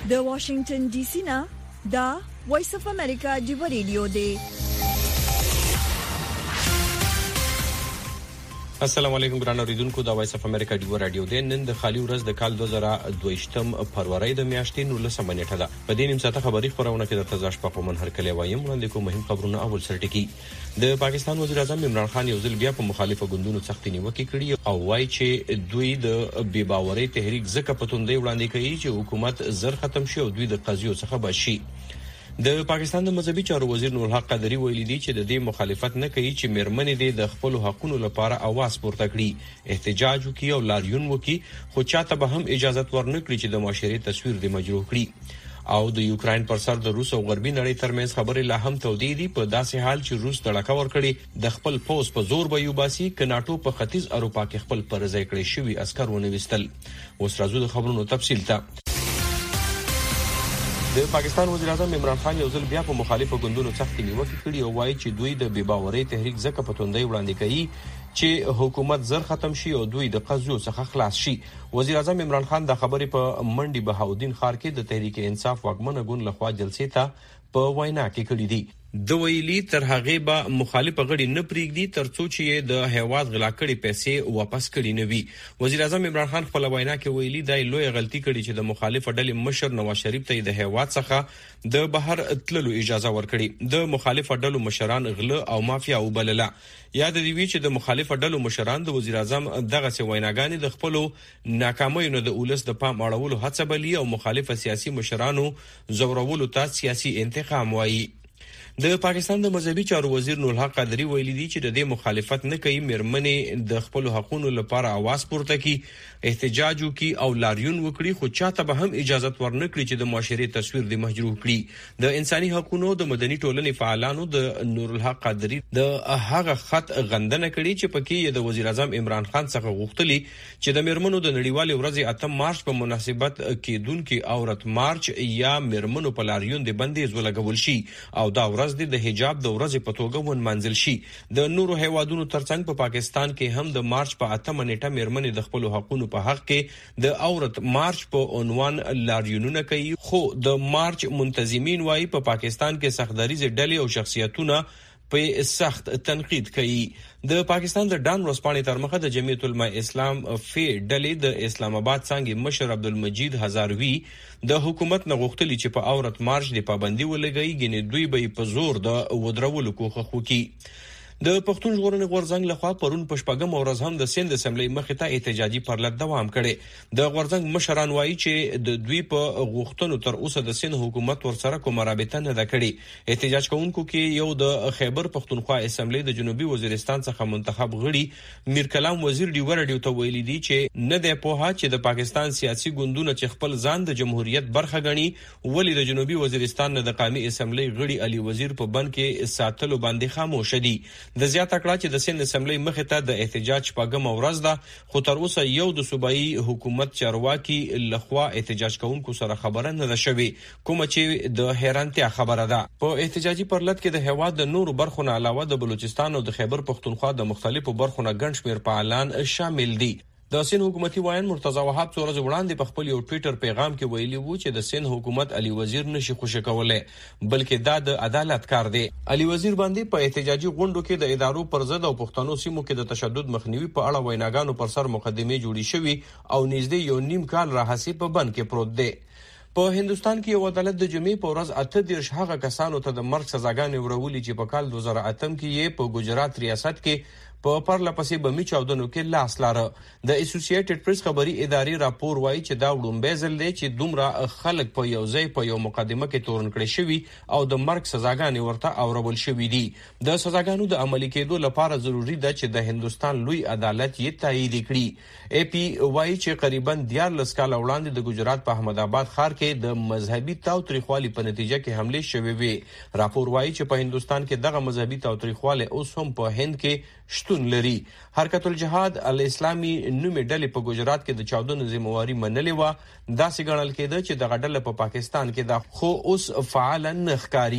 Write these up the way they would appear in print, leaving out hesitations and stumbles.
د واشنگټن ډي سي نه دا وایس اف امریکا دی رادیو دی. السلام علیکم ګران اوریدونکو، دا وایس اف امریکا دی رادیو دی. نن د خالی ورځ د کال 2022 فروری د میاشتې 19 نیټه ده. په دې نیم ساعته خبري خبرونه کې د تزاش په کومن هر کله وایم وړاندې کوم مهم خبرونه. اول سرټکی د پاکستان وزیر اعظم عمران خان یو ځل بیا په مخالفه ګوندونو سختي نیوکه کړې او وایي چې دوی د بې باورۍ تحریک زکه پتوندې وړاندې کوي چې حکومت زر ختم شي او دوی د قضیو څخه بشي. د پاکستان د مذهبي چارو وزیر نور الحق قادری ویلي دی چې د دې مخالفت نه کوي چې میرمنې د خپل حقوقو لپاره आवाज پورته کړي، احتجاج وکړي او لاریون وکړي، خو چاته به هم اجازه ورنکړي چې د معاشري تصویر دی مجروح کړي. او د یوکرين پر سر د روس او غربي نړۍ ترمنځ خبرې لا هم تودې دي په داسې حال چې روس دړکه ور کړي د خپل پوز په زور به یوباسي ک ناتو په ختیځ اروپا کې خپل پرځای کړی شوی عسكر ونويستل. اوس راځو د خبرونو تفصیل ته. د پاکستان وزیر اعظم عمران خان یو ځل بیا په مخالفه ګوندونو سختي نیوکه کړې او وایي چې دوی د بې باورۍ تحریک زکه پتوندې وړاندې کوي چې حکومت زر ختم شي او دوی د قضیو څخه خلاص شي. وزیر اعظم عمران خان د خبرې په منډي بهاودین ښار کې د تحریک انصاف واکمنه ګوند لخوا جلسې ته په وینا کې کړې دي. د ویلي تر هغه به مخالف غړي نه پریږدي ترڅو چې د هیواد غلا کړي پیسې واپس کړي نه وي. وزیر اعظم عمران خان خپل وینا کې ویلي دا لوی غلطي کړي چې د مخالف ډلې مشر نواز شریف ته د هیواد څخه د بهر تللو اجازه ورکړي. د مخالف ډلو مشران غله او مافیا وبلله. یاد دی وی چې د مخالف ډلو مشران د وزیر اعظم دغه څه ویناګانې د خپل ناکامیونو د اولس د پام اړولو هڅه بلی او مخالف سیاسي مشرانو زورولو ته سیاسي انتقام وایي. د پاکستان د مذهبي چارو وزیر نور الحق قادری ویلي دی چې د دې مخالفت نه کوي میرمنې د خپل حقوقو لپاره आवाज پورته کړي، احتجاج وکړي او لاریون وکړي، خو چاته به هم اجازه ورنکړي چې د معاشري تصویر دی مجروح کړي. د انساني حقوقو د مدني ټولنې فعالانو د نور الحق قادری د هغه خط غندنه کړي چې پکې د وزیر اعظم عمران خان څخه غوښتلي چې د میرمنو د نړیوال ورځ 8 مارچ په مناسبت کېدونکو عورت مارچ یا میرمنو په لاریون د بندیز ولګول شي او دا د حجاب د ورځې په توګه ونمانځل شي. د نورو هیوادونو ترڅنګ په پاکستان کې هم د مارچ په 8 نیټه میرمنې د خپل حقوقو په حق کې د عورت مارچ په عنوان لاریونونه کوي، خو د مارچ منتظمین وايي په پاکستان کې سختدریز ډلې او شخصیتونه په سخت تنقید کوي. د پاکستان د ډان ورځپاڼې تر مخه د جمعیت العلماء اسلام فی ډلې د اسلام آباد څنګه مشر عبدالمجید هزاروی د حکومت نه غوښتلی چې په عورت مارچ د پابندي ولګي، ګنې دوی به په زور د ودرولو کوښښ وکړي. د پښتون ژغورنې غورځنګ لخوا پرون په شپږم ورځ هم د سند اسمبلی مخې ته احتجاجي پرلط دوام کړي. د غورځنګ مشران وایي چې د دوی په غوښتنو تر اوسه د سند حکومت ورسره کومه رابطه نه ده کړې. احتجاج کوونکو کې یو د خیبر پښتونخوا اسمبلی د جنوبي وزیرستان څخه منتخب غړي میر کلام وزیر ډیو رادیو ته ویلي دي چې نه ده په هغه چې د پاکستان سیاسي ګوندونه چې خپل ځان د جمهوریت برخه غني ولې د جنوبي وزیرستان نه د قومي اسمبلی غړي علي وزیر په بند کې ساتلو باندې خاموش دي. د زیاته کړه چې د سند اسمبلی مخې ته د احتجاج پاګم ورځ ده، خو تر اوسه یو د صوبایي حکومت چارواکي لخوا احتجاج کوونکو سره خبره نه ده شوې، کومه چې د حیرانتیا خبره ده. په احتجاجي پرلط کې د هیواد د نورو برخو نه علاوه د بلوچستان او د خیبر پښتونخوا د مختلفو برخو نه ګڼ شمېر فعالان شامل دي. د سین حکومتي وایي مرتضی وهاب څو ورځې وړاندې په خپل یو ټویټر پیغام کې ویلي وو چې د سین حکومت علي وزیر نشي خوشی کولای، بلکې دا د عدالت کار دی. علي وزیر باندې په احتجاجي غونډو کې د ادارو پر ضد او پښتنو سیمو کې د تشدد مخنیوي په اړه ویناګانو پر سر مقدمې جوړې شوې او نږدې یو نیم کال راهسي په بند کې پروت دی. په هندستان کې یو عدالت د جمعې په ورځ 8 هغه کسانو ته د مرګ سزاګانې ورولې چې په کال 2008 کې یې په ګجرات ریاست کې په پرله پسې بمي چاودنو کې لاس لاره. د اسوسییټډ پریس خبري ادارې راپور وایي چې دا وړومبی ځل دی چې دومره خلک په یو ځای په یو مقدمه کې تورن کړي شوي او د مرګ سزاګانې ورته اورول شوي دي. د سزاګانو د عملي کېدو لپاره ضروری ده چې د هندستان لوی عدالت یې تایید کړي. ای پی وایي چې قریبا 14 کال وړاندې د ګجرات په احمد آباد ښار کې د مذهبي تاوتریخوالي په نتیجه کې حمله شوې وي. راپور وایي چې په هندستان کې دغه مذهبي تاوتریخواله اوس هم په هند کې شتون لري. حرکت الجهاد الاسلامي نومې ډلې په ګجرات کې د چاودنو ذمہواری منلې و. دا څنګه ګڼل کېده چې دغه ډله په پاکستان کې د خو اوس فعال نه ښکاری.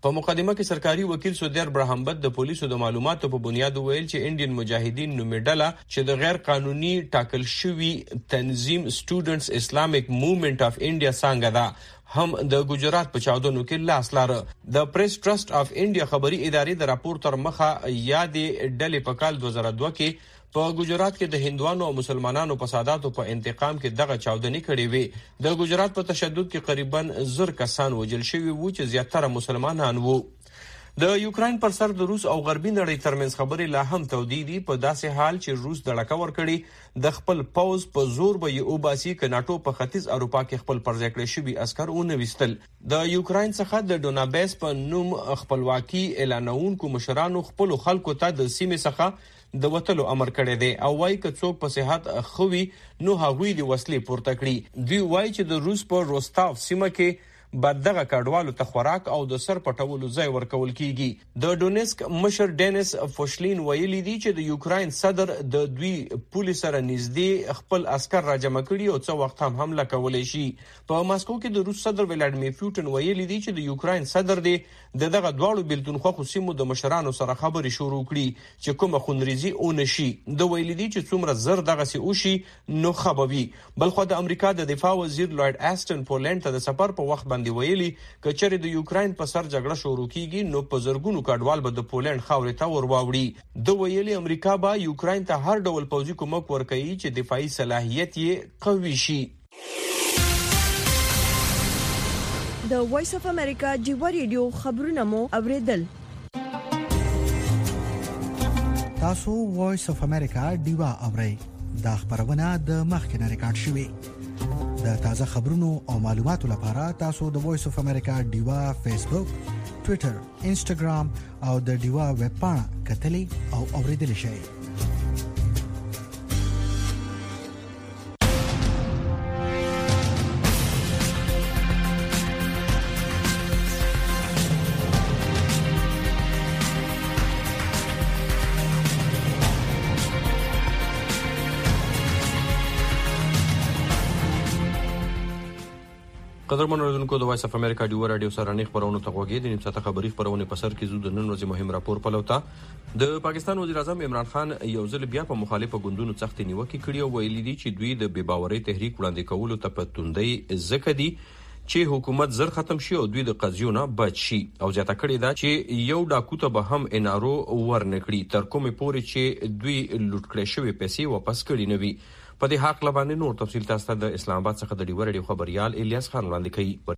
په مقدمه کې سرکاري وکیل سودیر برهمبد د پولیسو د معلوماتو په بنیاد ویل چې انډین مجاهدین نومې ډله چې د غیر قانوني ټاکل شوی تنظیم سټوډنټس اسلامیک موومېنټ اف انډیا څنګه ده هم د ګجرات په چاودنو کې لاس لاره. د پریس ټرست اف انډیا خبري ادارې د راپور تر مخه یادې ډلې په کال 2002 کې په ګجرات کې د هندوانو او مسلمانانو فساداتو په انتقام کې دغه چاودنې کړې وې. د ګجرات په تشدد کې قریبا 1000 کسان وژل شوي وو چې زیاتره مسلمانان وو. د یوکرين پر سر د روس او غربي نړۍ ترمنځ خبرې لا هم تودې دي په داسې حال چې روس دړکه ورکړي د خپل پوز په زور به یو باسي ک ناتو په ختیځ اروپا کې خپل پرځای کړی شوی عسكر ونويستل. د یوکرين څخه د ډوناباس په نوم خپلواکي اعلانونکو مشرانو خپل خلکو ته د سیمې څخه د وټلو امر کړی دی او وايي ک څوک په صحت خوي نو هغوی د وسلې پورته کړي. دوی وايي چې د روس په روستاف سیمه کې بعد دغه کډوالو ته خوراک او د سر پټولو ځای ورکول کیږي. د ډونسک مشر ډینیس فوشلین ویلي دی چې د یوکرين صدر د دوی پولیس سره نږدې خپل عسكر راجمع کړي او څو وخت هم حمله کولای شي. په ماسکو کې د روس صدر ولادیمیر پوتین ویلي دی چې د یوکرين صدر دی دغه دواړو بلتونخوا سیمو د مشرانو سره خبرې شروع کړي چې کومه خونریزي اونشي. د ویلي دی چې څومره زر دغه سي اوشي نو خبوي. بلخو د امریکا د دفاع وزیر لوید اسټن پولند ته د سفر په وخت دی ویلي کچره د یوکرين په سر جګړه شروع کیږي نو په زرګونو کډوال به د پولند خاورې ته ورواوړي. د ویلي امریکا به یوکرين ته هر ډول پوځي کومک ورکوي چې دفاعي صلاحیت یې قوي شي. د وایس اف امریکا جیو ریډیو خبرونه مو اوریدل. تاسو وایس اف امریکا دیوا اورئ. دا خبرونه د مخکنه ریکارډ شوې. د تازه خبرونو او معلوماتو لپاره تاسو د وایس اف امریکا دیوا فیسبوک، ټوئیټر، انسټاګرام او د دیوا ویب پاڼه کتلی او اوریدل شئ. قدرمن اوریدونکو د وایس اف امریکا ډیو رادیو سره نه خبرونه تغوږی د نیم ساعته خبري خبرونه په سر کې زو د نن ورځې مهم راپور پلوتا. د پاکستان وزیر اعظم عمران خان یو ځل بیا په مخالفه ګوندونو سخت نیوکه کړې او ویلي دي چې دوی د بېباورۍ تحریک وړاندې کولو ته پتوندۍ زکه دي چې حکومت زر ختم شي او دوی د قضیونه بچ شي او زیاته کړې ده چې یو ډاکو ته به هم انارو ورنکړي تر کومه پورې چې دوی لوټ کړې شوی پیسې واپس کړي نه وي. په دې حق لبانې نور تفصیل تاسو د اسلام آباد څخه د ډیور ډیو خبريال الیاس خان وړاندې کوي.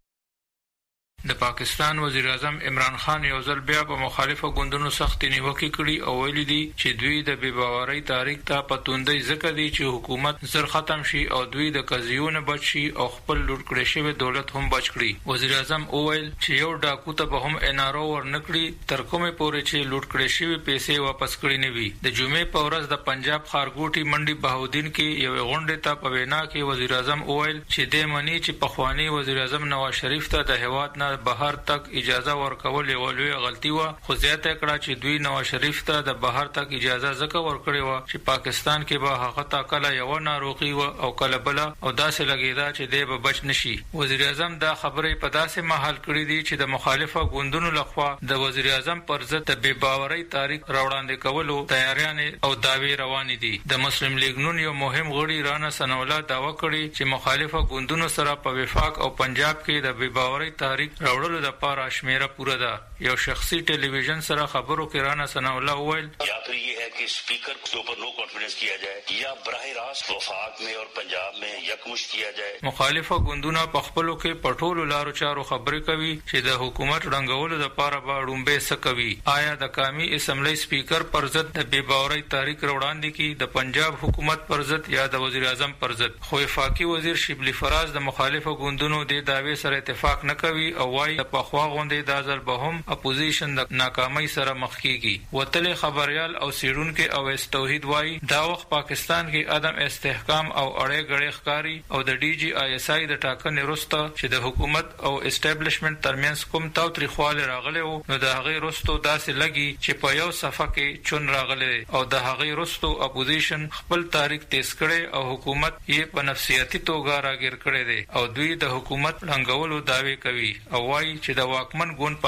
د پاکستان وزیر اعظم عمران خان یو ځل بیا په مخالفه ګوندونو سخت نیوکه کړي او ویلي دي چې دوی د بېباورۍ تاریخ ته پتوندۍ ځکه دي چې حکومت زر ختم شي او دوی د قضیونه بچ شي او خپل لوټ کړی شوی دولت هم بچ کړي. وزیر اعظم وویل چې یو ډاکو ته به هم انارو ورنکړي تر کومه پورې چې لوټ کړی شوی پیسې واپس کړي نه وي. د جمعې په ورځ د پنجاب خارګوټي منډي بهاودین کې یو غونډه ته په وینا کې وزیر اعظم وویل چې د منی چې په خواني وزیر اعظم نواز شریف ته د هواد نه بهر تک اجازه ورکول یو لوی غلطي و. خو زیاته کړه چې دوی نواز شریف ته د بهر تک اجازه ځکه ورکړې و چې پاکستان کې به هغه ته کله یو ناروغي و او کله بل او داسې لګیدا چې دی به بچ نشي. وزیر اعظم دا خبرې په داسې محل کړې دي چې د مخالفه ګوندونو لخوا د وزیر اعظم پر ضد د بېباورۍ تاریخ راوړاندې کولو تیاریان او داوی روان دي. د مسلم لیگ نون یو مهم غړي رانا سنولا داوا کړی چې مخالفه ګوندونو سره په وفاق او پنجاب کې د بېباورۍ تاریخ راوړلو د پاره شمیره پوره ده. یو شخصي ټلویزیون سره خبرو کې رانا سناولا وویل یا پھر یہ ہے کہ اسپیکر کے اوپر نو کانفیڈنس کیا جائے یا براہ راست وفاق میں اور پنجاب میں یکمشت کیا جائے. مخالفه ګوندونه په خپلو کې پټولو لارو چارو خبرې کوي چې د حکومت رنګولو لپاره به ډومبه سکوي. آیا د قومي اسمبلی سپیکر پر ضد د بېباورۍ تاریخ راوړاندې کی د پنجاب حکومت پر ضد یا د وزیر اعظم پر ضد؟ خو وفاقي وزیر شبلی فراز د مخالفه ګوندونو د داوی سره اتفاق نه کوي او وايي په خوا غونډې د ځل به هم اپوزیشن د ناکامۍ سره مخ کیږي. وتل خبريال او سیرونکو او توحید وايي دا وخت پاکستان کې عدم استحکام او اړې غړې ښکاری او د ډي جی آی اس آی د ټاکنې وروسته چې د حکومت او اسټابلیشمنت ترمنځ کوم تاوتریخواله راغلی وو نو د هغې وروسته داسې لګي چې په یو صفه کې چون راغلی او د هغې وروسته اپوزیشن خپل تاریخ تیز کړي او حکومت یې په نفسیاتي توګه راګیر کړی دی او دوی د حکومت ړنګولو داوی کوي او وايي چې د واکمن ګوند پاکستان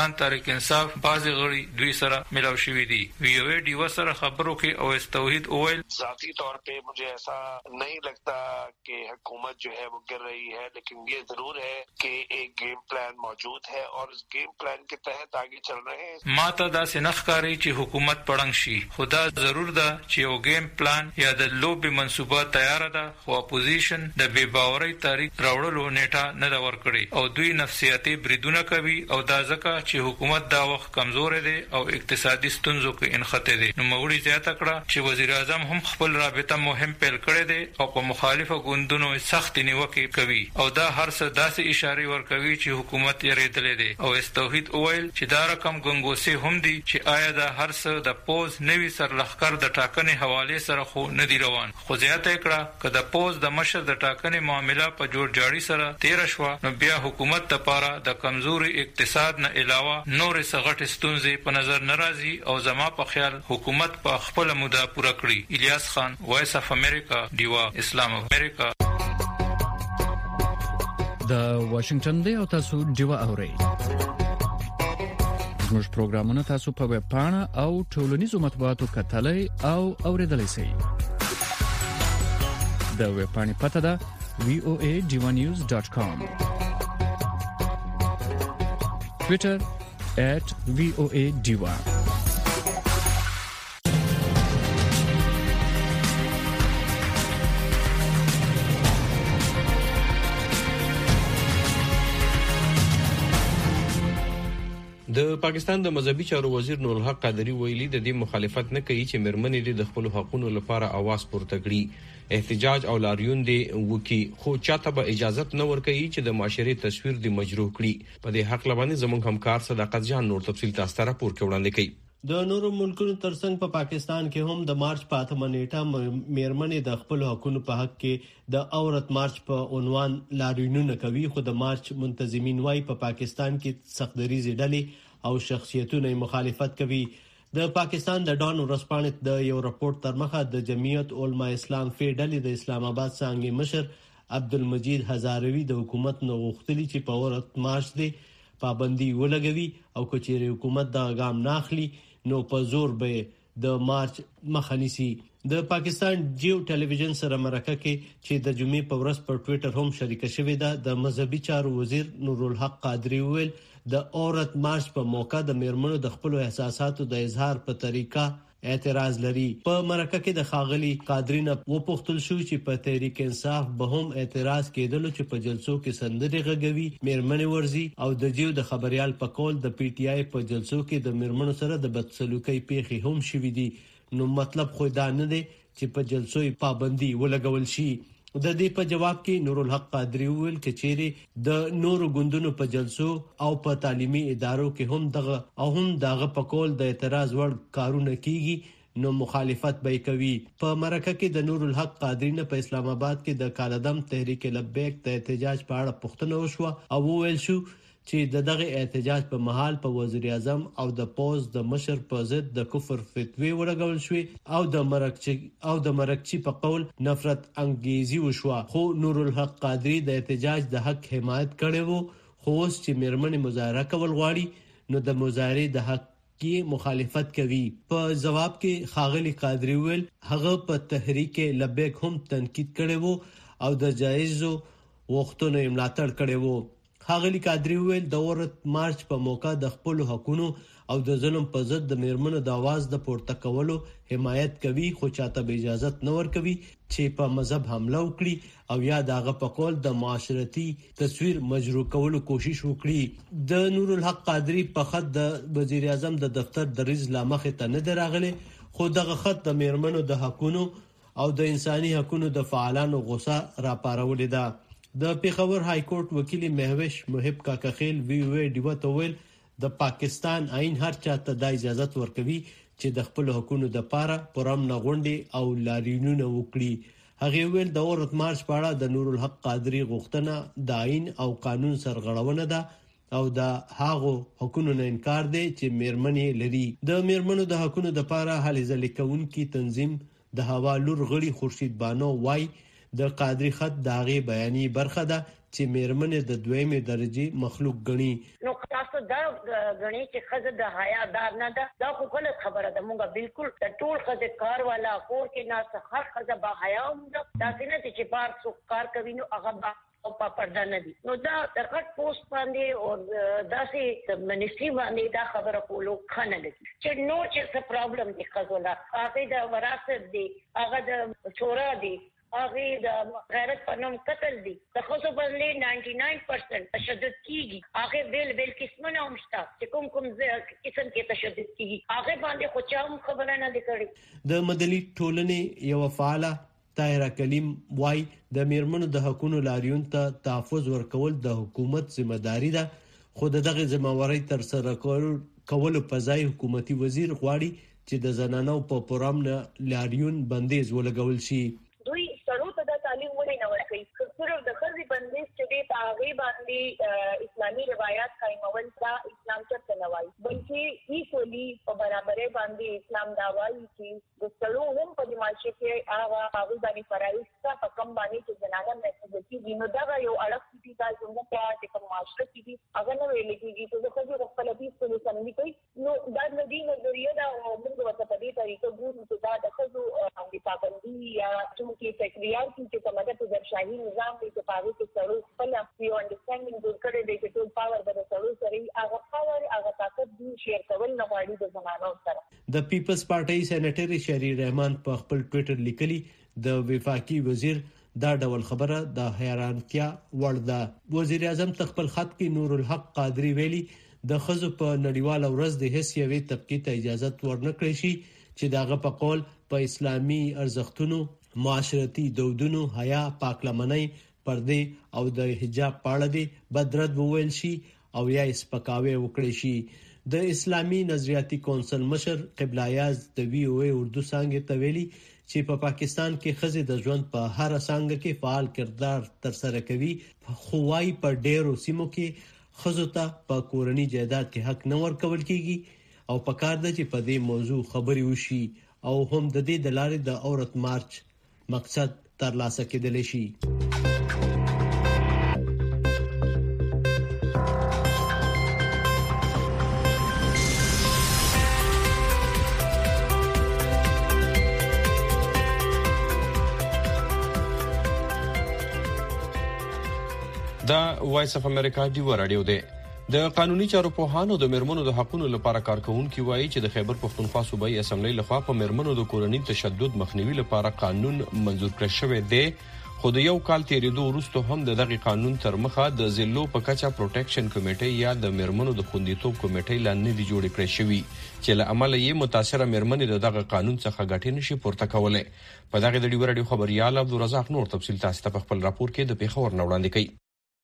پاکستان تحریک انصاف بعض غړي دوی سره ملاو شوي دي. وی او ای ډیوا سره خبرو کې اویس توحید اویل ذاتی طور पे मुझे ऐसा नहीं लगता कि हुकूमत जो है वो गिर रही है, लेकिन ये जरूर है कि एक गेम प्लान मौजूद है और इस गेम प्लान के तहत आगे चल रहे हैं. ماته دا سنخکاری چې حکومت پړنګ شي، خدا ضرور ده چې یو گیم پلان یا د لوبي منصوبه تیار ده، خو اپوزیشن د بے باورۍ تاریخ راوړلو نیټه نه دا ورکړي او دوی نفسیاتي بریدونه کوي او دا ځکه چې حکومت دا وخت کمزور دی او اقتصادي ستونزو کې انخته دی. نو موري زیاته کړه چې وزیر اعظم هم خپل رابطه مهم پیل کړی دی او په مخالفه ګوندونو سخت نیوکه کوي او دا هر څه داسې اشاره ورکوي چې حکومت یې ریدلې دی. او استوحید اویل چې دا رقم ګنګوسي هم دي چې آیا دا هر څه د پوز نوي سرلخکر د ټاکنې حواله سره خو نه دی روان. خو زیاته کړه چې د پوز د مشر د ټاکنې معاملې په جوړ جاړي سره تیر شو، نو بیا حکومت لپاره د کمزوري اقتصاد نه علاوه نور څه ستونزې په نظر ناراضي او زما په خیال حکومت په خپل موده پوره کړی. الیاس خان، وایس اف امریکا، دیوا، اسلام امریکا. د واشنگټن دی او تاسو دیوا اورئ. زموږ پروګرامونه تاسو په ویب پاڼه او ټولنیزو مطبوعاتو کتلای او اوریدلای شئ. د ویب پاڼې پته ده voadivanews.com. Twitter @voadiva. د پاکستان د مذهبي چارو وزیر نور الحق قادری ویلي د دې مخالفت نه کوي چې مرمنې د خپل حقوقو لپاره आवाज پورته کړي. احتجاج او لاریون دی وکي، خو چاته به اجازه نه ورکوي چې د معاشري تصویر دی مجروح کړي. په دې حق لبانې زموږ همکار صداقت جان نور تفصیل تاسو ته راپور وړاندې کوي. د نورو ملکونو ترڅنګ په پاکستان کې هم د مارچ په 8 نیټه میرمنې د خپل حقوقو په حق کې د عورت مارچ په عنوان لاریونونه کوي. خو د مارچ منتظمین وايي په پاکستان کې سختدریزي ډلې او شخصیتونه مخالفت کوي. د پاکستان د ډان ورسپانې د یو راپورټ تر مخه د جمعیت علما اسلام فیډل د اسلام آباد څنګه مشر عبدالمجید هزاروی د حکومت نو غوښتلی چې په عورت مارچ دی پابندي ولګوي او کچېره حکومت دا ګام ناخلي نو په زور به د مارچ مخنیسي. د پاکستان جیو ټلویزیون سره مرکه کې چې د جمعې په ورځ په ټوئیټر هم شریک شوې ده، د مذهبي چارو وزیر نور الحق قادری ویل د عورت مارچ په موقع د میرمنو د خپل احساساتو د اظهار په طریقه اعتراض لري. په مرکه کې د خاغلی قادری نه وپوښتل شو چې په تحریک انصاف به هم اعتراض کېدل چې په جلسو کې سندري غږوي، میرمنې ورزي او د جیو د خبريال په کول د پی ټی آی په جلسو کې د میرمنو سره د بدسلوکۍ پیښې هم شوې دي. نو مطلب خو دا نه دی چې په جلسو پابندي ولګول شي. د دې په جواب کې نور الحق قادری ویل چې چیرې د نورو ګوندونو په جلسو او په تعلیمي ادارو کې هم دغه په کول د اعتراض وړ کارونه کیږي نو مخالفت به کوي. په مرکه کې د نور الحق قادری نه په اسلام آباد کې د کالعدم تحریک لبیک د احتجاج په اړه پوښتنه وشوه او ویل شو چې دغه احتجاج په محل په وزیر اعظم او د پوز د مشر په ضد د کفر فتوی ورغول شوې او د مرکچی په قول نفرت انګیزي وشوه. خو نور الحق قادری د احتجاج د حق حمایت کړي وو. خو اوس چې میرمنې مظاهره کول غواړي نو د مظاهره د حق کې مخالفت کوي. په جواب کې خاغلی قادری ویل هغه په تحریک لبیک هم تنقید کړي وو او د جایزو وختونو ملاتړ کړي وو. خاغلی قادری ویل د عورت مارچ په موقع د خپل حقوقو او د ظلم په ضد د میرمنو د आवाज د پورته کولو حمایت کوي، خو چاته به اجازه نه ورکوي چې په مذهب حمله وکړي او یا دغه په کول د معاشرتي تصویر مجروح کولو کوشش وکړي. د نور الحق قادری په خط د وزیر اعظم د دفتر د ریز لامخ ته نه دراغله، خو دغه خط د میرمنو د حقوقو او د انساني حقوقو د فعالانو غوسه را پارولې ده. د پیښور های کورټ وکیل مهوش محب کاکخیل وی وی ډیو ته ویل د پاکستان آئین هر چاته د اجازه ورکوي چې د خپل حقوقو د پاره پرم نه غونډي او لاریونونه وکړي. هغه ویل د عورت مارچ په اړه د نور الحق قادری غوښتنه د آئین او قانون سرغړونه ده او د هغو حقوقو نه انکار دی چې میرمنې لري. د میرمنو د حقوقو د پاره هلې ځلې کوونکی تنظیم د حوالور غړي خورشید بانو وای د قادری خط داغه بیانې برخه ده چې میرمنې د دویمه درجه مخلوق غني. نو تاسو دا غني چې خزه د حیا دار نه دا خو غلط خبره ده. مونږه بالکل د ټول خزه کار والا کور کې نه هر خزه با حیا هم دا څنګه چې بار څو کار کوي نو هغه او په پرده نه دي. نو دا د غټ پوسټ باندې او داسې منیسټری باندې دا خبره کولو خنه دي چې نو چې څه پرابلم دي خزولا هغه د وراثت دي هغه د چورا دي هغه د غیرت په نوم قتل دي د خصو باندې 99% تشدد کیږي. هغه بل قسمونه هم شته چې کوم قسم کې تشدد کیږي هغه باندې خو چا هم خبره نه دي کړې. د مدني ټولنې یو فعال طاهره کلیم وای د میرمنو د حقوقو لاریون ته تحفظ ورکول د حکومت ذمہ داری ده، خو دغه ذمہواری تر سره کول په ځای حکومتي وزیر غواړي چې د زنانو په پروګرام نه لاریون بندیز ولګول شي. دوی سړو ته د تعلیم ولې نه ورکوي؟ صرف د خزي بندیز چې دی هغه باندې اسلامي روایت قائمول دا اسلام څخه نه وایي، بلکې ایکولی په برابرۍ باندې اسلام دا وایي چې د سړو هم په معاشره کې هغه باندې فرایض په کم باندې چې زنانه محفوظ دي. نو دا یو اړخ دي دا څنګه چې په معاشره کې دي هغه نه ویل کېږي چې د خزي خپل دې څه سمې کوي. نو دا د دې نظریه دا موږ ورته په دې طریقه ګورو چې دا د خزو باندې پابندي یا چې تکرار کی چې کومه د شاهي نظام دی چې پاره کې سړو خپل یو انډرستانډینګ جوړ کړی دی چې ټول پاور د سړو سره هغه پاور هغه طاقت دی شیر کول نه غواړي د زمانو سره. د پیپلز پارټي سېنیټر شری رحمان په خپل ټوئیټر لیکلي د وفاقي وزیر دا ډول خبره د حیرانتیا وړ ده. وزیر اعظم خپل خط کې نور الحق قادری ویلي د خزو په نړیواله ورځ د هیڅ یوې طبقې ته اجازه ورنکړي شي چې داغه په قول په اسلامي ارزښتونو، معاشرتي دودونو، حیا، پاکلمنۍ، پردې او د حجاب پاړه دي بدرد وویل شي او یا سپکاوي وکړي شي. د اسلامي نظریاتي کونسل مشر قبله یاز د وی او اردو څنګه تویلي چې په پاکستان کې خزې د ژوند په هر څنګه کې فعال کردار تر سره کوي، خو وايي په ډېرو سیمو کې خزو ته په کورنۍ جایداد کې حق نه ورکول کیږي او په کار ده چې په دې موضوع خبري وشي او هم د دې د لارې د عورت مارچ مقصد ترلاسه کېدلی شي. دا وایس اف امریکا دی رادیو دی. د قانوني چارو په هانو د مرمنو د حقوقو لپاره کارکونکو وایي چې د خیبر پختونخوا صوبایي اسمبلی لخوا په مرمنو د کورنۍ تشدد مخنیوي لپاره قانون منزور کړی شوی دی، خو د یو کال تیریدو وروسته هم دغه قانون تر مخه د ضلعو په کچه پروټیکشن کمیټې یا د مرمنو د خوندیتوب کمیټې لاندې دی جوړ کړی شوی چې له عمله یې متاثره مرمنې دغه قانون څخه ګټه نشي پورته کولای. په دغه د ډیو رادیو خبريال عبدالرزاق نور تفصیل تاسو ته په خپل راپور کې د پیښور نو وړاندې کوي.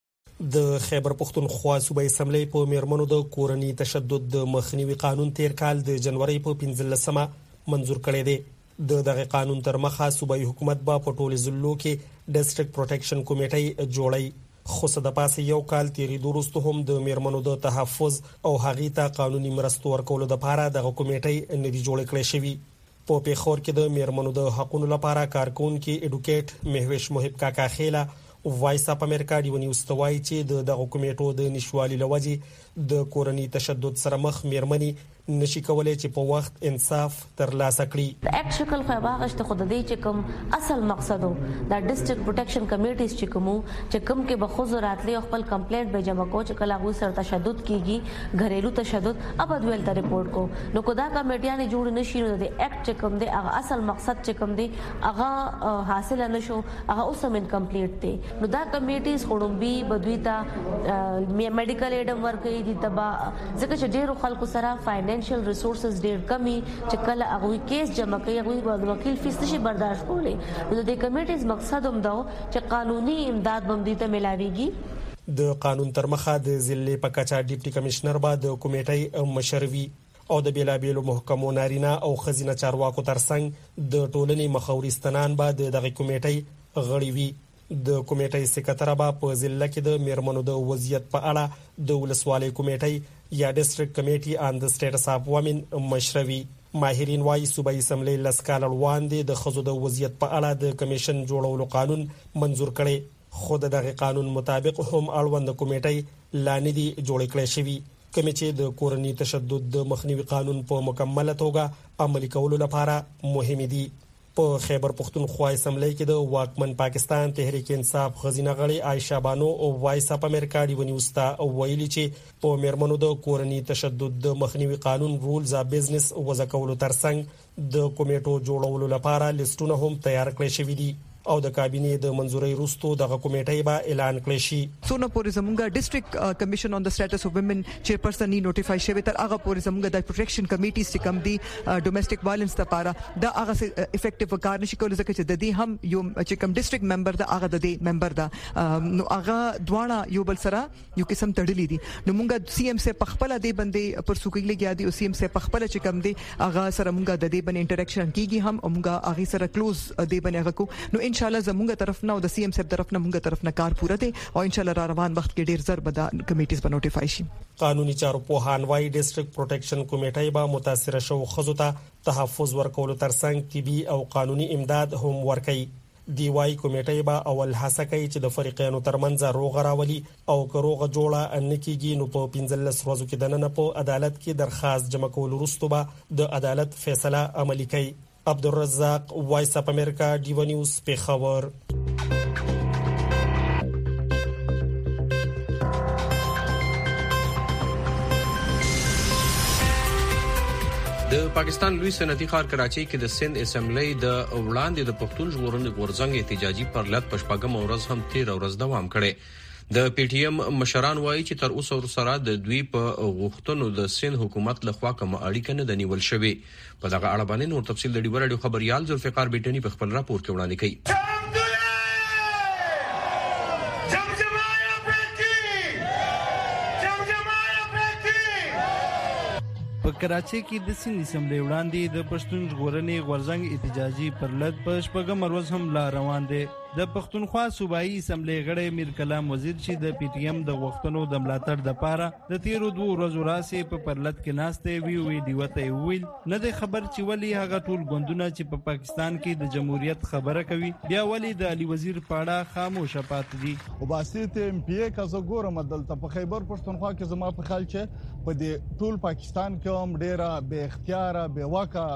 د خیبر پختونخوا صوبایي اسمبلی په میرمنو د کورنۍ تشدد د مخنیوي قانون تیر کال د جنوري په 15مه منزور کړی دی. دغه قانون تر مخه صوبایي حکومت په ټولو ضلعو کې ډیسټریکټ پروټیکشن کمیټې جوړی، خو څه د پاسه یو کال تیریدو وروسته هم د میرمنو د تحفظ او هغې ته قانوني مرستو ورکولو لپاره دغه کمیټې نه دي جوړې کړې شوې. په پیښور کې د میرمنو د حقوقو لپاره کارکونکو اډوکیټ مهوش محب کاکا خیله وایس اپ امریکا دی ونیوز توای چې دغه کمیټو د نشوالي لوجې د کورنۍ تشدد سره مخ میرمنې نشي کولای چې په وخت انصاف ترلاسه کړي. د اکټ شکل خو واغشت خود دې چې کوم اصل مقصدو د ډیسټریکټ پروټیکشن کمیټیز چې کوم کې به خو راتلې خپل کمپلیټ به جمع کو چې کله غو سر تشدد کیږي غریلو تشدد اب دویل ته ریپورت کو نو کو دا کمیټیانه جوړ نشي نو د اکټ چې کوم دی هغه اصل مقصد چې کوم دی هغه حاصل نشو هغه اوس هم انکمپلیټ دی. نو دا کمیټیز خړومبي بدوي ته میډیکل ایډم ورکې دي تبا ځکه چې ډیرو خلکو سره فاینانشل ریسورسز ډیر کمی چې کله هغه کیس جمع کوي هغه وکیل فیس نشي برداشت کولی. نو د کمیټیز مقصد هم دا چې قانوني امداد بم دي ته ملاويږي. د قانون تر مخه د ضلع په کچا ډیپټي کمشنر با د کمیټې مشروي او د بیلابیلو محکمو نارینه او خزینه چارواکو ترڅنګ د ټولنې مخاورستانان با دغه کمیټې غړي وي. د کمیټې سکرټر با په ضلع کې د میرمنو د وضعیت په اړه د ولسوالۍ کمیټې یا ډیسټریکټ کمیټي آن د سټیټس اف وومن مشروي. ماهرین وايي صوبایي اسمبلی لسکال وړاندې د خزو د وضعیت په اړه د کمیشن جوړولو قانون منزور کړي، خو دغه قانون مطابق هم اړوند کمیټې لاندې جوړ کړي شوی. کوم چې د کورني تشدد د مخنیوي قانون په مکمله توګه عملي کولو لپاره مهم دي. په خیبر پختونخوا اسمبلی کې د واکمن پاکستان تحریک انصاف خزینه غړي عائشہ بانو او وایس اپ امریکا دی ونیوستا ویلي چې په میرمنو د کورني تشدد د مخنیوي قانون رولز اف بزنس وزکولو ترڅنګ د کمیټو جوړولو لپاره لیستونه هم تیار کړی شوی دي او د کابینې د منځوري وروسته دغه کمیټې به اعلان کړی شي. سونه پورې زمونږه ډیسټریکټ کمیشن آن د سټیټس اف وومن چیرپرسن نی نوټیفای شوی تر هغه پورې زمونږه د پروټیکشن کمیټیز چې کم دي ډومېسټک وایلنس لپاره دا هغه افیکټیو کار نشي کولای ځکه چې د دې هم یو چې کم ډیسټریکټ ممبر دا هغه د دې ممبر دا نو هغه دواړه یو بل سره یو قسم تړلې دي. نو مونږه سی ام سي په خپل دې باندې پر سوکې لګیا دي او سی ام سي په خپل چې کم دي هغه سره مونږه د دې باندې انټریکشن کیږي هم مونږه هغه سره کلوز دې باندې هغه کو نو ان شاء الله زمونږه طرف نه او د سی ام سي طرف نه مونږه طرف نه کار پوره دي او ان شاء الله را روان وخت کې ډیر زر به د کمیټیز په نوټیفای شي. قانوني چارو په هانوای ډیسټریکټ پروټیکشن کمیټې به متاثر شو خزو ته تحفظ ورکول ترڅنګ طبي او قانوني امداد هم ورکړي. دی وايي کمیټې به اول هڅه کوي چې د فریقینو ترمنځ روغ راولي او کروغه جوړه ان کېږي نو په 15 ورځو کې د نن په عدالت کې درخواست جمع کول وروسته به د عدالت فیصله عملي کوي. عبدالرزاق وایس اپ امریکا ډیو نیوز پیښور. د پاکستان لوی صنعتي ښار کراچۍ کې د سند اسمبلی د وړاندې د پښتون ژغورنې غورځنګ احتجاجي پرلط په شپږم ورځ هم 13 ورځ دوام کړي. د پی ټی ایم مشران وایي چې تر اوسه سره د دوی په غوښتنو د سند حکومت لخوا کوم اړیکه نه د نیول شوې. په دغه اړه باندې نور تفصیل د ډیو رادیو خبريال ذوالفقار بیٹنی په خپل راپور کې وړاندې کړي. په کراچۍ کې د سند اسمبلی وړاندې د پښتون ژغورنې غورځنګ احتجاجي پرلط په شپږم ورځ هم لا روان دی. د پښتونخوا صوبایي اسمبلی غړی میر کلام وزیر چې د پی ټی ایم د غوښتنو د ملاتړ لپاره د 13 ورځو راسې په پرلط کې ناشته وی دیوته ویل نه د خبر چې ولی هغه ټول غوندونه چې په پاکستان کې د جمهوریت خبره کوي بیا ولی د علي وزیر پاړه خاموش پات دي. او باسط ام پی ای کا زګور مدلته په خیبر پښتونخوا کې زما په خیال چې په دې ټول پاکستان کې هم ډیره به اختیار به واکا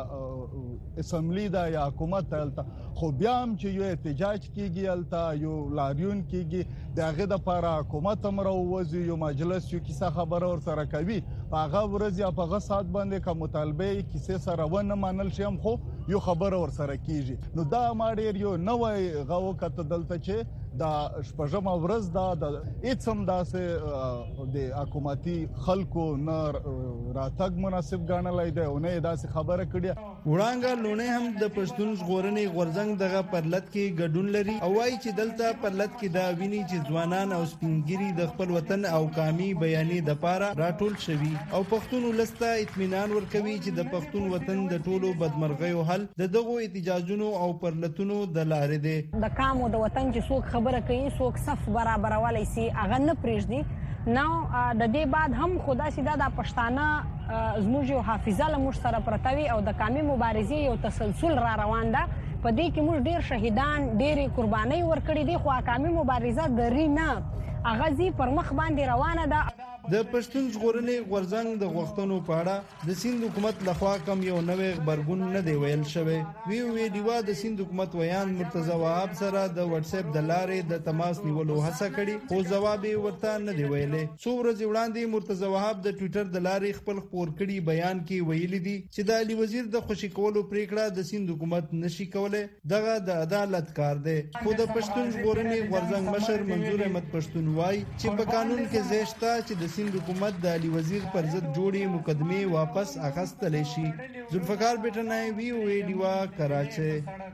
اسمبلی دا یا حکومت تلته خو بیا هم چې یو احتجاج کیږي الته یو لاریون کیږي دغه د لپاره حکومت امر ووزي یو مجلس یو کیسه خبره ور سره کوي هغه ورځ یا په سات باندې کوم مطالبه کیسه سره ونه منل شي هم خو یو خبره ور سره کیږي. نو دا ما ډیر یو نوې غو کته دلته چې دا شپږم ورځ دا د اڅم داسې د حکومتي خلکو نه راتګ مناسب ګڼلای دی او نه داسې خبره کړي. وړانګه لونه هم د پښتون ژغورنې غورځنګ دغه پرلط کې ګډون لري او وايي چې دلته پرلط کې دا ویني چې ځوانان او سپینګری د خپل وطن او قامي بیانې د پاره راټول شوي او پښتون ولسته اطمینان ورکوي چې د پښتون وطن د ټولو بدمرغیو حل دغه احتجاجونو او پرلطونو د لارې دی. د قام او د وطن چې څوک خبره کوي څوک صف برابر والی سي هغه نه پریږدي. نو د دې بعد هم خدا سیدا د پښتانه زموږ یو حافظه لمر سره پرتوي او د قامي مبارزې یو تسلسل را روان ده. په دې کې موږ ډیر شهیدان ډیر قرباني ورکړي دي خو قامي مبارزه درې نه اغازي پر مخ باندې روانه ده. د پښتون ژغورنې غورځنګ د غوښتنو په اړه د سند حکومت لخوا کوم یو نوې خبرګون نه دی ویل شوی. وی دیوا د سند حکومت ویان مرتضی وهاب سره د واتس اپ د لارې د تماس نیولو هڅه کړې خو جواب ورته نه دی ویلې. څو ورځې وړاندې مرتضی وهاب د ټوئیټر د لارې خپل خبر کړي بیان کې ویلي دي چې د علي وزیر د خوشی کولو پریکړه د سند حکومت نشي کولای دغه د عدالت کار دی. خو د پښتون ژغورنې غورځنګ مشر منظور احمد پښتون وایي چې په قانون کې زیشتا چې د سند حکومت د علي وزیر پر ضد جوړې مقدمه واپس اخیستل شي. ذوالفقار بیٹنی وی او ای ډیوا کراچۍ.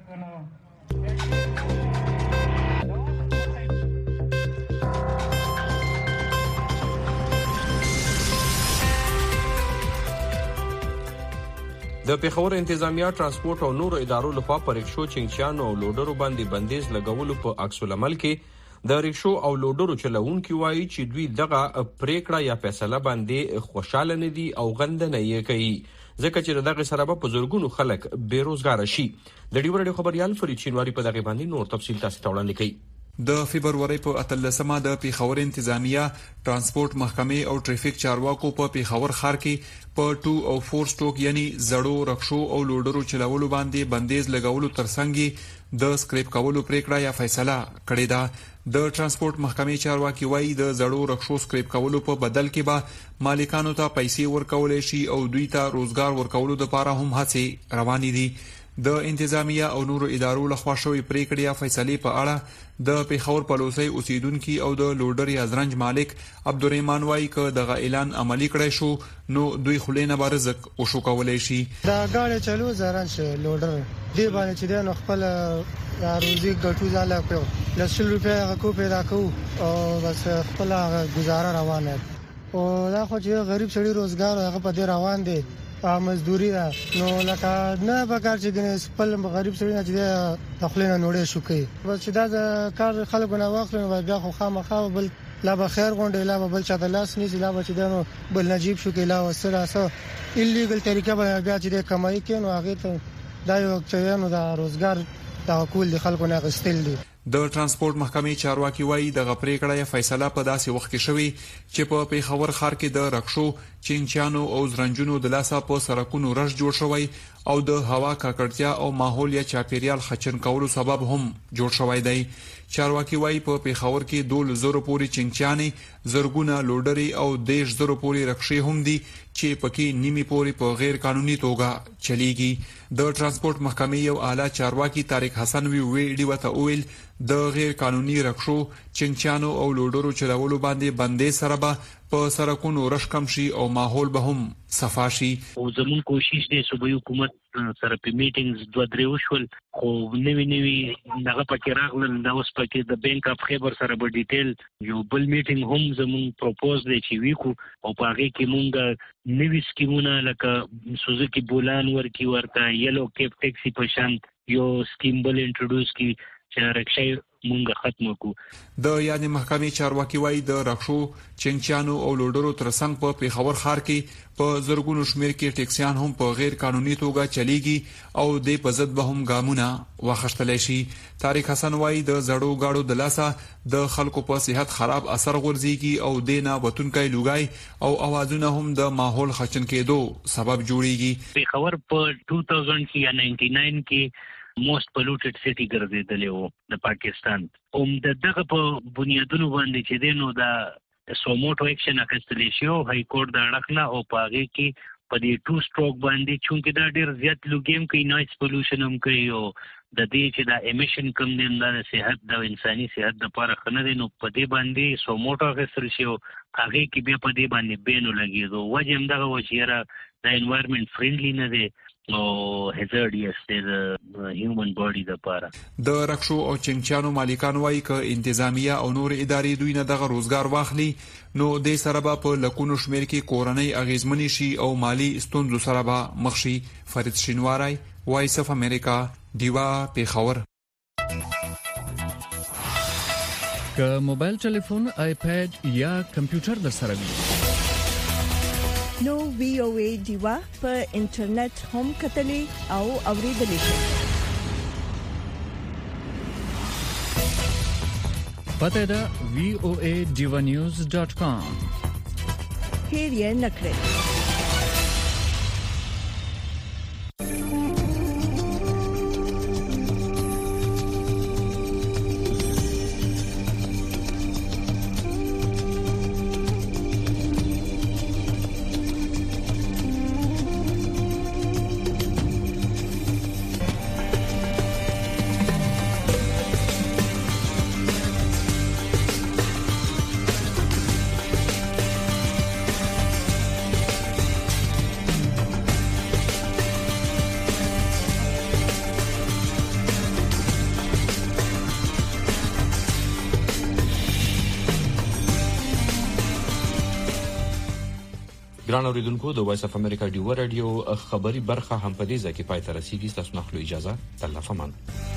د پیښور انتظامیه ترانسپورت او نورو ادارو لخوا پر رکشو چنګچیانو او لوډرو باندې بندیز لګولو په عکس العمل کې د رکشو او لوډرو چلوونکي وایي چې دوی دغه پریکړه یا فیصله باندې خوشاله نه دي او غندنه یې کوي ځکه چې دغه سره په زورګونو خلک بیروزګار شي. د ډیو رادیو خبريال فرید شینواری په دغه باندې نور تفصیل تاسو ته وړاندې کوي. د فبرवरी په 13مه د پیښور انتظامیه ترانسپورت محکمې او ټریفیک چارواکو په پیښور ښار کې په 2 او 4 سټروک یعنی زړو رکشو او لوډرو چلولو باندې بندیز لګولو ترڅنګ د سکریپ کولو پریکړه یا فیصله کړې ده। د ترانسپورت محکمې چارواکي وایي د زړو رکشو سکریپ کولو په بدل کې به مالکانو ته پیسې ورکول شي او دوی ته روزګار ورکولو لپاره هم هڅې روانې دي۔ د انتظامیه او نورو ادارو لخوا شوې پریکړې یا فیصلې په اړه د پیښور پلوسی اوسیدونکو او د لوډر یا زرنج مالک عبدالرحمن وایي ک دغه اعلان عملی کړی شو نو دوی خلینه به رزق او شو کولای شي۔ دا غاړي چلو زرنج لوډر دی باندې چې د خپل روزي ګټو ځاله په 100 روپیا کو پیدا کو او بس خپل گزاره روانه او دا خو چې غریب سړي روزګار هغه په دې روان دي مزدوري ده نو لکه نه بکار چې خپل غریب سړي نه چې تخلینه نوړې شو کوي بس چې دا کار خلکو نه واخلنو بیا خو خامخا بل لا به خیر غونډه لا به بل چاته لاس نیسی لا به چې دنو بل نجیب شو کې لا وسره سو ایلیګل طریقه به بیا چې کمای کینو هغه ته دا یو چې نو دا روزګار دا کول خلکو نه غستل دي۔ د ترانسپورت محکمې چارواکي وایي د غپریکړه یا فیصله په داسې وخت کې شوی چې په پیښور ښار کې د رکشو چینچانو او زرنجونو د لاسه په سرکونو رش جوړ شوی او د هوا ککړتیا او ماحول یا چاپیریال خچن کولو سبب هم جوړ شوی دی۔ چارواکي وایي په پیښور کې 2000 پورې چینچانې زرګونه لوډري او 10000 پورې رکشې هم دي چې پکې نیمه پورې په غیر قانوني توګه چلیږي۔ د ترانسپورت محکمې یو اعلی چارواکي طارق حسن وی وته ویل د غیر قانوني رکشو چینچانو او لوډرو چلولو باندې بندې سره به په سرکونو رش کم شي او ماحول به هم صفا شي۔ او زمون کوشش دی صوبایي حکومت سره په میټینګز 2-3 وشول خو نوی دغه پکې راغلل دا اوس پکې د بانک اف خیبر سره په ډیټیل یو بل میټینګ هم زمون پروپوز دی چې ویکو او په هغه کې مونږ نوی سکیمونه لکه سوزوکی بولان ورکی ورته یلو کیپ ټیکسي په شان یو سکیم بل انټروډوس کی چې رکشې مونږه ختم کو۔ د یعنی محکمې چارواکي وایي د رکشو چینچانو او لوډرو ترڅنګ په پیښور ښار کې په زرګونو شمیر کې ټیکسیان هم په غیر قانوني توګه چلیږي او د په ضد به هم ګامونه واخیستل شي۔ طارق حسن وایي د زړو گاډو د لاسه د خلکو په صحت خراب اثر غورځيږي او دینه وتونکي لوګای او اوازونه هم د ماحول خچن کېدو سبب جوړيږي۔ پیښور په 2000 کې یا 99 کې موست پلوټډ سټي ګرځیدلی وو د پاکستان دغه په بنیادونو باندې چې دینو دا سوموټو اکشن اخیستل شي او های کورټ د اړخنه او پاغه کې په دې 2 سټروک باندې چونکه دا ډیر زیات لوګیم کوي نوایز پولوشن هم کوي او د دې چې دا امیشن کم دي د صحت د انساني صحت لپاره خنه دي نو په دې باندې سوموټو اخیستل شي او هغه کې بیا په دې باندې بینو لګیدو وجه هم دغه وچیره د انوایرنمنت فرندلی نه دي او هزارډیس د هیومن باډي لپاره۔ د رکشو او چنچانو مالکان وایي ک انتظامیه او نور ادارې دوی نه دغه روزګار واخلي نو د سره په لکونو شمیر کې کورنۍ اغیزمنې شي او مالی ستونزو سره به مخ شي۔ فرید شینواری وایس اف امریکا دیوا پیښور۔ که موبایل ټلیفون آیپاد یا کمپیوټر در سره وي نو وی او ای دیوا په انټرنیټ هم کتلې او اوریدلې شئ۔ پته دا voadivanews.com هیر یې نکړئ۔ ګران اوریدونکو د وایس اف امریکا ډیو رادیو خبري برخه هم په دې ځکه پای ته رسیدي تاسو نه خلو اجازه تلفمان